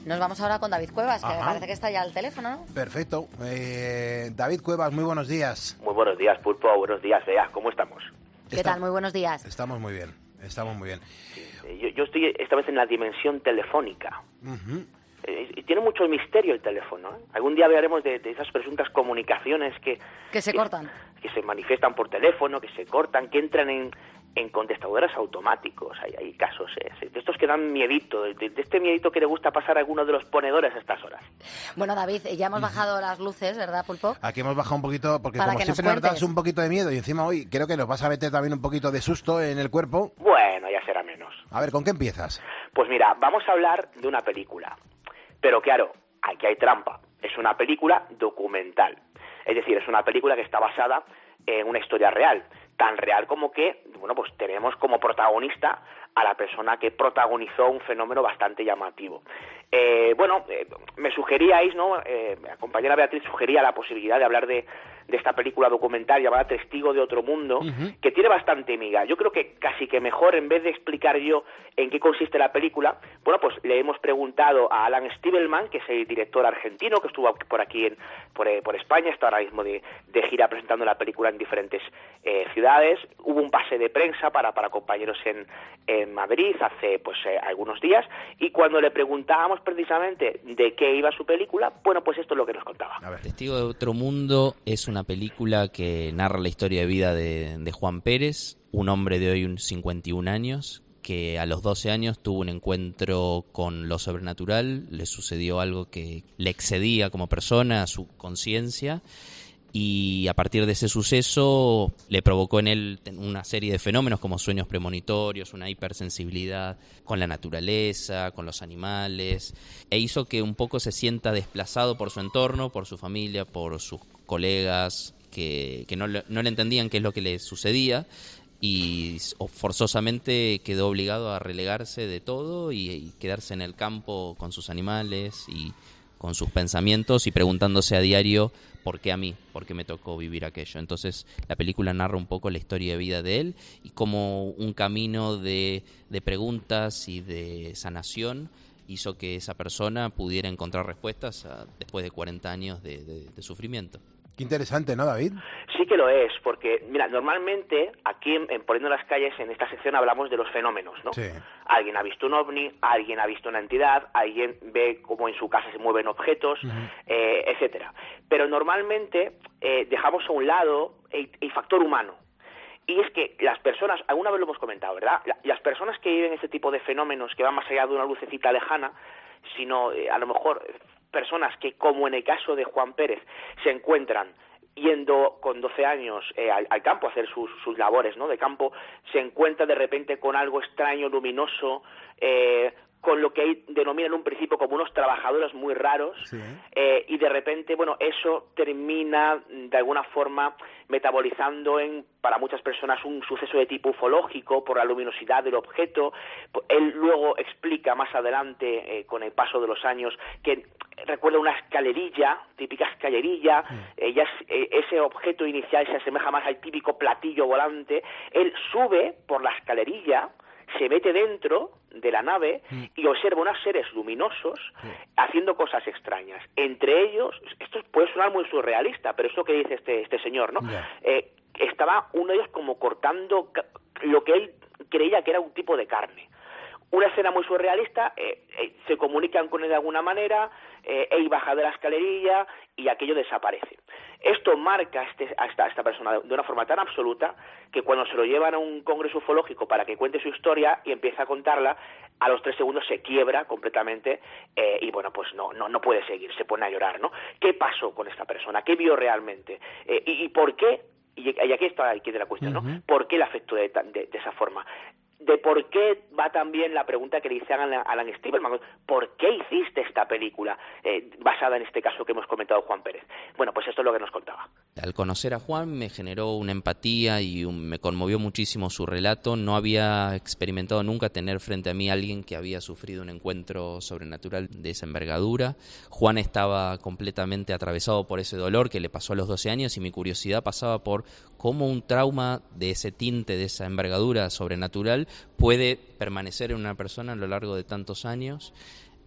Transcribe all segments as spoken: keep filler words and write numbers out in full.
Nos vamos ahora con David Cuevas, que Ajá. me parece que está ya al teléfono, ¿no? Perfecto. Eh, David Cuevas, muy buenos días. Muy buenos días, Pulpo. Buenos días, Bea. ¿Cómo estamos? ¿Qué Está- tal? Muy buenos días. Estamos muy bien, estamos muy bien. Eh, Yo, yo estoy esta vez en la dimensión telefónica. Ujú. Eh, y tiene mucho misterio el teléfono, ¿eh? Algún día hablaremos de, de esas presuntas comunicaciones que... Que se cortan. Que se manifiestan por teléfono, que se cortan, que entran en, en contestadores automáticos. Hay, hay casos, ¿eh? De estos que dan miedito, de, de este miedito que le gusta pasar a alguno de los ponedores a estas horas. Bueno, David, ya hemos bajado las luces, ¿verdad, Pulpo? Aquí hemos bajado un poquito, porque Para como que nos siempre nos das cuentes. un poquito de miedo y encima hoy creo que nos vas a meter también un poquito de susto en el cuerpo. Bueno, ya será menos. A ver, ¿con qué empiezas? Pues mira, vamos a hablar de una película. Pero claro, aquí hay trampa. Es una película documental. Es decir, es una película que está basada en una historia real. Tan real como que, bueno, pues tenemos como protagonista a la persona que protagonizó un fenómeno bastante llamativo. Eh, bueno, eh, me sugeríais, ¿no? Eh, mi compañera Beatriz sugería la posibilidad de hablar de, de esta película documental llamada Testigo de otro mundo, Uh-huh. que tiene bastante miga. Yo creo que casi que mejor, en vez de explicar yo en qué consiste la película, bueno, pues le hemos preguntado a Alan Stiebelman, que es el director argentino, que estuvo por aquí en, por, eh, por España, está ahora mismo de, de gira presentando la película en diferentes eh, ciudades. Hubo un pase de prensa para, para compañeros en, en Madrid hace pues eh, algunos días, y cuando le preguntábamos precisamente de qué iba su película, bueno, pues esto es lo que nos contaba. A ver. Testigo de otro mundo es una película que narra la historia de vida de, de Juan Pérez, un hombre de hoy un cincuenta y un años, que a los doce años tuvo un encuentro con lo sobrenatural, le sucedió algo que le excedía como persona, a su conciencia, y a partir de ese suceso le provocó en él una serie de fenómenos como sueños premonitorios, una hipersensibilidad con la naturaleza, con los animales, e hizo que un poco se sienta desplazado por su entorno, por su familia, por sus colegas que, que no, le, no le entendían qué es lo que le sucedía, y forzosamente quedó obligado a relegarse de todo y, y quedarse en el campo con sus animales y con sus pensamientos y preguntándose a diario ¿por qué a mí? ¿Por qué me tocó vivir aquello? Entonces la película narra un poco la historia de vida de él y como un camino de, de preguntas y de sanación hizo que esa persona pudiera encontrar respuestas a, después de cuarenta años de, de, de sufrimiento. Qué interesante, ¿no, David? Sí que lo es, porque, mira, normalmente aquí en, en Poniendo las Calles, en esta sección hablamos de los fenómenos, ¿no? Sí. Alguien ha visto un ovni, alguien ha visto una entidad, alguien ve cómo en su casa se mueven objetos, Uh-huh. eh, etcétera. Pero normalmente eh, dejamos a un lado el, el factor humano. Y es que las personas, alguna vez lo hemos comentado, ¿verdad? La- Las personas que viven este tipo de fenómenos que van más allá de una lucecita lejana, sino eh, a lo mejor eh, personas que, como en el caso de Juan Pérez, se encuentran yendo con doce años eh, al, al campo a hacer sus, sus labores, ¿no?, de campo, se encuentra de repente con algo extraño, luminoso, eh, con lo que ahí denominan en un principio como unos trabajadores muy raros, Sí. eh, y de repente, bueno, eso termina de alguna forma metabolizando en, para muchas personas, un suceso de tipo ufológico por la luminosidad del objeto. Él luego explica más adelante, eh, con el paso de los años, que recuerda una escalerilla, típica escalerilla, Mm. eh, ya es- eh, ese objeto inicial se asemeja más al típico platillo volante. Él sube por la escalerilla, se mete dentro de la nave Mm. y observa unos seres luminosos Sí. haciendo cosas extrañas. Entre ellos, esto puede sonar muy surrealista, pero es lo que dice este, este señor, ¿no? Ya. Eh, estaba uno de ellos como cortando ca- lo que él creía que era un tipo de carne. Una escena muy surrealista, eh, eh, se comunican con él de alguna manera, eh, él baja de la escalerilla y aquello desaparece. Esto marca a, este, a, esta, a esta persona de una forma tan absoluta que cuando se lo llevan a un congreso ufológico para que cuente su historia y empieza a contarla, a los tres segundos se quiebra completamente eh, y bueno, pues no, no, no puede seguir, se pone a llorar, ¿no? ¿Qué pasó con esta persona? ¿Qué vio realmente? Eh, y, ¿Y por qué? Y, y aquí está el quid de la cuestión, ¿no? Uh-huh. ¿Por qué le afectó de, de, de esa forma? De por qué va también la pregunta que le hice a Alan, Alan Stiebelman. ¿Por qué hiciste esta película eh, basada en este caso que hemos comentado Juan Pérez? Bueno, pues esto es lo que nos contaba. Al conocer a Juan me generó una empatía y un- me conmovió muchísimo su relato. No había experimentado nunca tener frente a mí a alguien que había sufrido un encuentro sobrenatural de esa envergadura. Juan estaba completamente atravesado por ese dolor que le pasó a los doce años y mi curiosidad pasaba por cómo un trauma de ese tinte, de esa envergadura sobrenatural puede permanecer en una persona a lo largo de tantos años.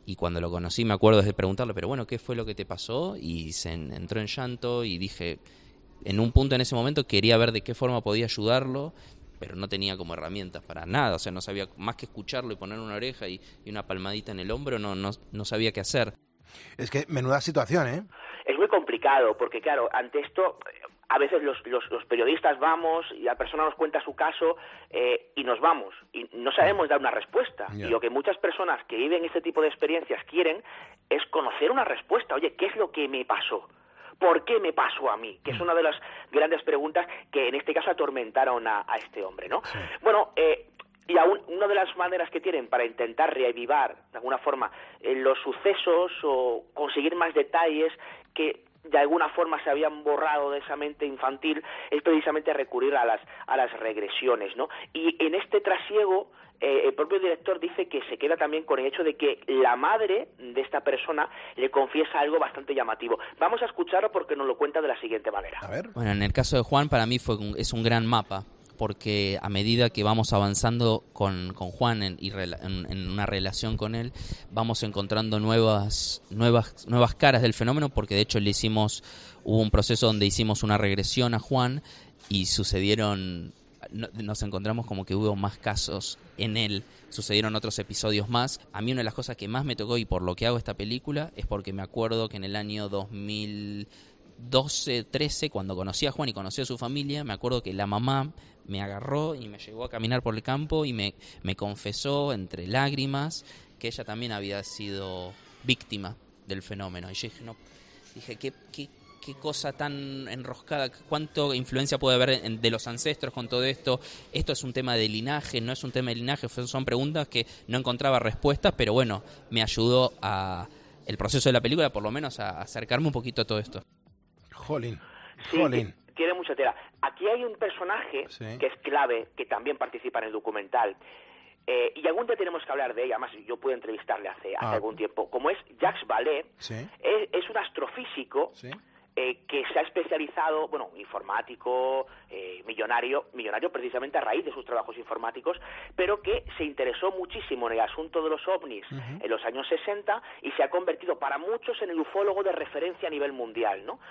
Y cuando lo conocí me acuerdo de preguntarle, pero bueno, ¿qué fue lo que te pasó? Y se en, entró en llanto y dije, en un punto en ese momento quería ver de qué forma podía ayudarlo, pero no tenía como herramientas para nada, o sea, no sabía más que escucharlo y poner una oreja y, y una palmadita en el hombro, no, no, no sabía qué hacer. Es que menuda situación, ¿eh? Es muy complicado, porque claro, ante esto, a veces los, los, los periodistas vamos y la persona nos cuenta su caso eh, y nos vamos, y no sabemos dar una respuesta. Yeah. Y lo que muchas personas que viven este tipo de experiencias quieren es conocer una respuesta. Oye, ¿qué es lo que me pasó? ¿Por qué me pasó a mí? Que es una de las grandes preguntas que en este caso atormentaron a, a este hombre, ¿no? Sí. Bueno, eh, y aún una de las maneras que tienen para intentar reavivar, de alguna forma, eh, los sucesos o conseguir más detalles que de alguna forma se habían borrado de esa mente infantil, es precisamente recurrir a las, a las regresiones, ¿no? Y en este trasiego, eh, el propio director dice que se queda también con el hecho de que la madre de esta persona le confiesa algo bastante llamativo. Vamos a escucharlo porque nos lo cuenta de la siguiente manera. A ver. Bueno, en el caso de Juan, para mí fue un, es un gran mapa, porque a medida que vamos avanzando con, con Juan en, y rela, en, en una relación con él, vamos encontrando nuevas, nuevas, nuevas caras del fenómeno, porque de hecho le hicimos, hubo un proceso donde hicimos una regresión a Juan y sucedieron, no, nos encontramos como que hubo más casos en él, sucedieron otros episodios más. A mí una de las cosas que más me tocó y por lo que hago esta película es porque me acuerdo que en el año dos mil doce, trece, cuando conocí a Juan y conocí a su familia, me acuerdo que la mamá me agarró y me llevó a caminar por el campo y me, me confesó entre lágrimas que ella también había sido víctima del fenómeno. Y yo dije, no, dije, qué, qué, qué cosa tan enroscada, cuánto influencia puede haber en, de los ancestros con todo esto. Esto es un tema de linaje, no es un tema de linaje, son preguntas que no encontraba respuestas, pero bueno, me ayudó a el proceso de la película, por lo menos a acercarme un poquito a todo esto. Jolín, sí, jolín. Tiene mucha tela. Aquí hay un personaje sí. que es clave, que también participa en el documental, eh, y algún día tenemos que hablar de ella, además yo pude entrevistarle hace, hace ah. algún tiempo, como es Jacques Vallée, sí. es, es un astrofísico sí. eh, que se ha especializado, bueno, informático, eh, millonario, millonario precisamente a raíz de sus trabajos informáticos, pero que se interesó muchísimo en el asunto de los ovnis uh-huh. en los años sesenta y se ha convertido para muchos en el ufólogo de referencia a nivel mundial, ¿no?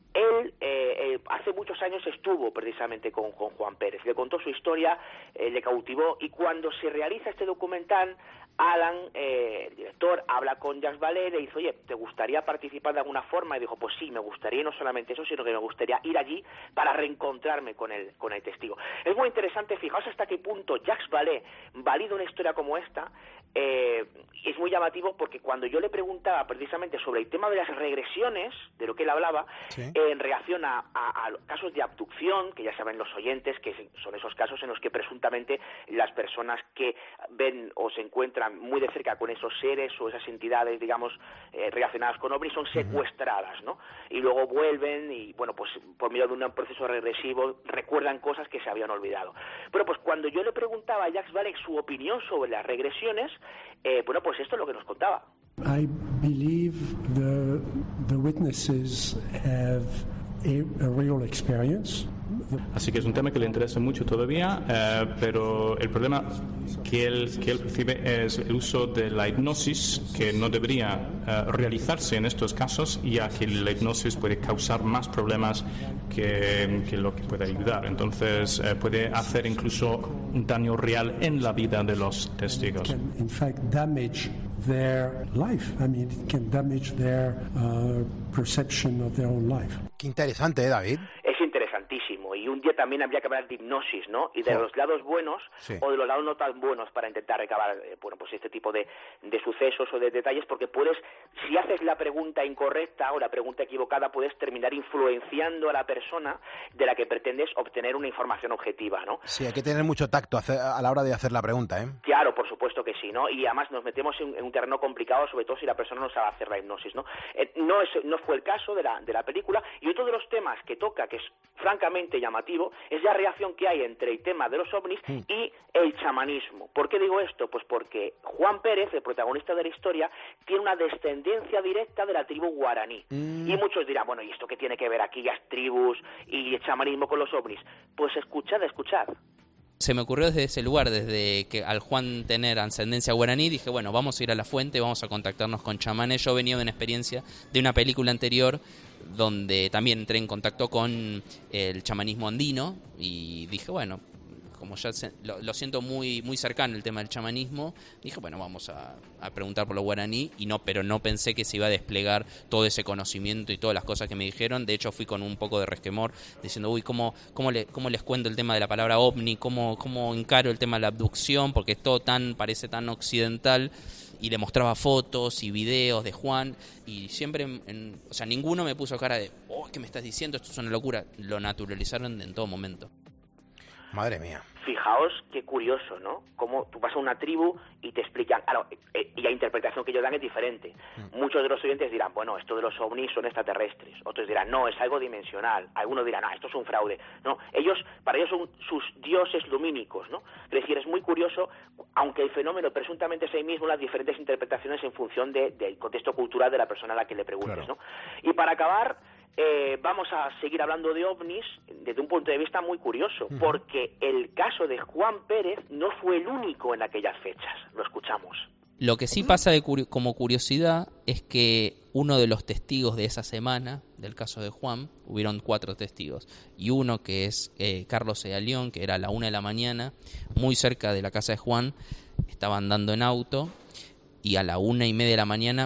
Él eh, eh, hace muchos años estuvo precisamente con, con Juan Pérez, le contó su historia, eh, le cautivó, y cuando se realiza este documental, Alan, eh, el director, habla con Jacques Vallée, le dice, oye, ¿te gustaría participar de alguna forma? Y dijo, pues sí, me gustaría, y no solamente eso, sino que me gustaría ir allí para reencontrarme con el, con el testigo. Es muy interesante, fijaos hasta qué punto Jacques Vallée valida una historia como esta. Eh, es muy llamativo porque cuando yo le preguntaba precisamente sobre el tema de las regresiones, de lo que él hablaba, sí. eh, en relación a, a, a casos de abducción, que ya saben los oyentes que son esos casos en los que presuntamente las personas que ven o se encuentran muy de cerca con esos seres o esas entidades, digamos, eh, relacionadas con ovnis, son secuestradas, ¿no? Y luego vuelven y, bueno, pues por medio de un proceso regresivo recuerdan cosas que se habían olvidado. Pero pues cuando yo le preguntaba a Jacques Vallée su opinión sobre las regresiones, eh, bueno, pues esto es lo que nos contaba. I believe the the witnesses have a, a real experience. Así que es un tema que le interesa mucho todavía, eh, pero el problema que él, que él percibe es el uso de la hipnosis, que no debería eh, realizarse en estos casos, ya que la hipnosis puede causar más problemas que, que lo que puede ayudar. Entonces eh, puede hacer incluso un daño real en la vida de los testigos. Can, in fact, damage their life. I mean, it can damage their uh, perception of their own life. Qué interesante, ¿eh, David? Es interesantísimo, y un día también habría que hablar de hipnosis, ¿no? Y de oh. los lados buenos sí. o de los lados no tan buenos para intentar recabar, eh, bueno, pues este tipo de, de sucesos o de detalles, porque puedes, si haces la pregunta incorrecta o la pregunta equivocada, puedes terminar influenciando a la persona de la que pretendes obtener una información objetiva, ¿no? Sí, hay que tener mucho tacto a la hora de hacer la pregunta, ¿eh? Claro, por supuesto que sí, ¿no? Y además nos metemos en, en un terreno complicado, sobre todo si la persona no sabe hacer la hipnosis, ¿no? Eh, no, es, no fue el caso de la, de la película, y otro de los temas que toca, que es francamente llamativo, es la relación que hay entre el tema de los ovnis mm. y el chamanismo. ¿Por qué digo esto? Pues porque Juan Pérez, el protagonista de la historia, tiene una descendencia directa de la tribu guaraní. Mm. Y muchos dirán, bueno, ¿y esto qué tiene que ver aquí las tribus y el chamanismo con los ovnis? Pues escuchad, escuchad. Se me ocurrió desde ese lugar, desde que al Juan tener ascendencia guaraní, dije, bueno, vamos a ir a la fuente, vamos a contactarnos con chamanes. Yo venía de una experiencia de una película anterior donde también entré en contacto con el chamanismo andino y dije, bueno, como ya se, lo, lo siento muy muy cercano el tema del chamanismo, dije, bueno, vamos a, a preguntar por lo guaraní, y no, pero no pensé que se iba a desplegar todo ese conocimiento y todas las cosas que me dijeron. De hecho, fui con un poco de resquemor, diciendo, uy, ¿cómo, cómo, le, cómo les cuento el tema de la palabra ovni? ¿Cómo, cómo encaro el tema de la abducción? Porque todo tan parece tan occidental. Y le mostraba fotos y videos de Juan, y siempre, en, en, o sea, ninguno me puso cara de, oh, ¿qué me estás diciendo? Esto es una locura. Lo naturalizaron en todo momento. Madre mía. Fijaos qué curioso, ¿no? Cómo tú vas a una tribu y te explican, claro, eh, y la interpretación que ellos dan es diferente. Mm. Muchos de los oyentes dirán, bueno, esto de los ovnis son extraterrestres. Otros dirán, no, es algo dimensional. Algunos dirán, ah, esto es un fraude. No, ellos, para ellos son sus dioses lumínicos, ¿no? Es decir, es muy curioso, aunque el fenómeno presuntamente es el mismo, las diferentes interpretaciones en función de, del contexto cultural de la persona a la que le preguntes, claro. ¿no? Y para acabar, Eh, vamos a seguir hablando de ovnis desde un punto de vista muy curioso, uh-huh. porque el caso de Juan Pérez no fue el único en aquellas fechas. Lo escuchamos. Lo que sí pasa de curi- como curiosidad es que uno de los testigos de esa semana, del caso de Juan, hubieron cuatro testigos, y uno que es eh, Carlos Ealión, que era a la una de la mañana, muy cerca de la casa de Juan, estaba andando en auto, y a la una y media de la mañana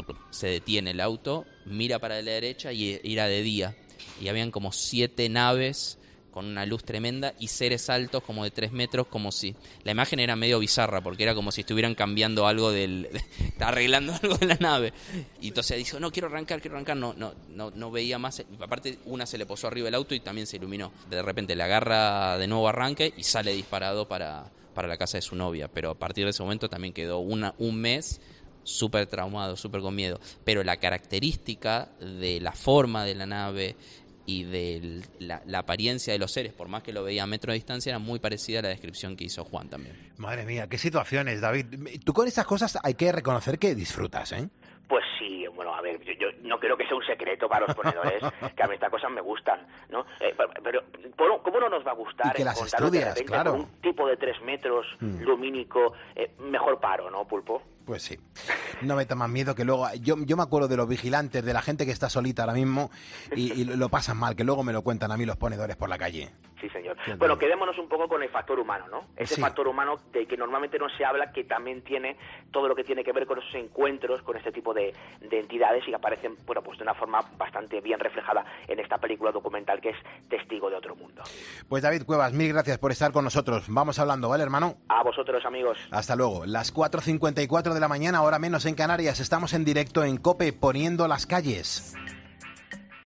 se detiene el auto, mira para la derecha y era de día. Y habían como siete naves con una luz tremenda y seres altos como de tres metros, como si... La imagen era medio bizarra porque era como si estuvieran cambiando algo del... arreglando algo de la nave. Y entonces dijo, no, quiero arrancar, quiero arrancar. No, no, no, no veía más. Aparte, una se le posó arriba del auto y también se iluminó. De repente le agarra de nuevo arranque y sale disparado para... para la casa de su novia, pero a partir de ese momento también quedó una, un mes súper traumado, súper con miedo. Pero la característica de la forma de la nave y de la, la apariencia de los seres, por más que lo veía a metro de distancia, era muy parecida a la descripción que hizo Juan también. Madre mía, qué situaciones, David. Tú con esas cosas hay que reconocer que disfrutas, ¿eh? Pues sí, bueno, a ver, yo, yo no creo que sea un secreto para los ponedores, que a mí estas cosas me gustan, ¿no? Eh, pero, pero, ¿cómo no nos va a gustar? Y que las estudias, de claro. Con un tipo de tres metros, mm. lumínico, eh, mejor paro, ¿no, Pulpo? Pues sí. No me más miedo que luego... Yo, yo me acuerdo de los vigilantes, de la gente que está solita ahora mismo y, y lo pasan mal, que luego me lo cuentan a mí los ponedores por la calle. Sí, señor. Bueno, quedémonos un poco con el factor humano, ¿no? Ese sí. factor humano del que normalmente no se habla, que también tiene todo lo que tiene que ver con esos encuentros, con este tipo de, de entidades, y que aparecen, bueno, pues de una forma bastante bien reflejada en esta película documental que es Testigo de otro mundo. Pues David Cuevas, mil gracias por estar con nosotros. Vamos hablando, ¿vale, hermano? A vosotros, amigos. Hasta luego. Las cuatro cincuenta y cuatro de la mañana, hora menos en Canarias. Estamos en directo en COPE, poniendo las calles.